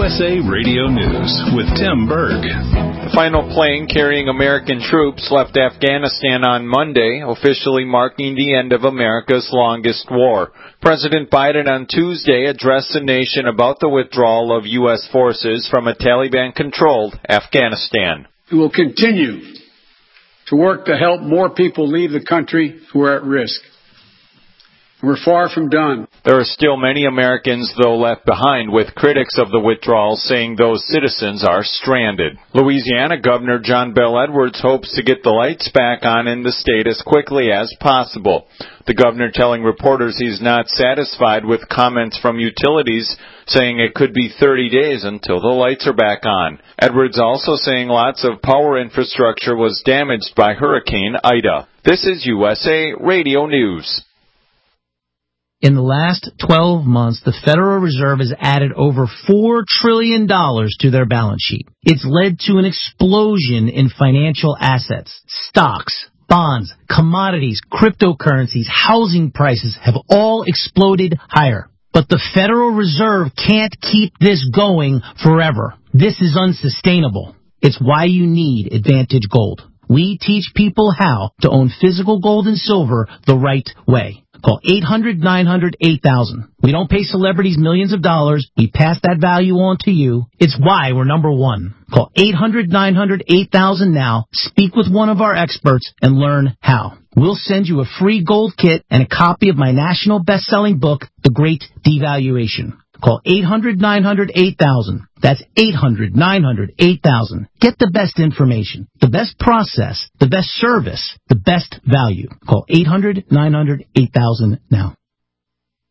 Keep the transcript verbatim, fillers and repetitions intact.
S A Radio News with Tim Berg. The final plane carrying American troops left Afghanistan on Monday, officially marking the end of America's longest war. President Biden on Tuesday addressed the nation about the withdrawal of U S forces from a Taliban-controlled Afghanistan. We will continue to work to help more people leave the country who are at risk. We're far from done. There are still many Americans, though, left behind, with critics of the withdrawal saying those citizens are stranded. Louisiana Governor John Bel Edwards hopes to get the lights back on in the state as quickly as possible. The governor telling reporters he's not satisfied with comments from utilities saying it could be thirty days until the lights are back on. Edwards also saying lots of power infrastructure was damaged by Hurricane Ida. This is U S A Radio News. In the last twelve months, the Federal Reserve has added over four trillion dollars to their balance sheet. It's led to an explosion in financial assets. Stocks, bonds, commodities, cryptocurrencies, housing prices have all exploded higher. But the Federal Reserve can't keep this going forever. This is unsustainable. It's why you need Advantage Gold. We teach people how to own physical gold and silver the right way. Call eight hundred, nine hundred, eight thousand. We don't pay celebrities millions of dollars. We pass that value on to you. It's why we're number one. Call eight hundred, nine hundred, eight thousand now. Speak with one of our experts and learn how. We'll send you a free gold kit and a copy of my national best-selling book, The Great Devaluation. Call eight hundred, nine hundred, eight thousand. That's eight hundred, nine hundred, eight thousand. Get the best information, the best process, the best service, the best value. Call eight hundred, nine hundred, eight thousand now.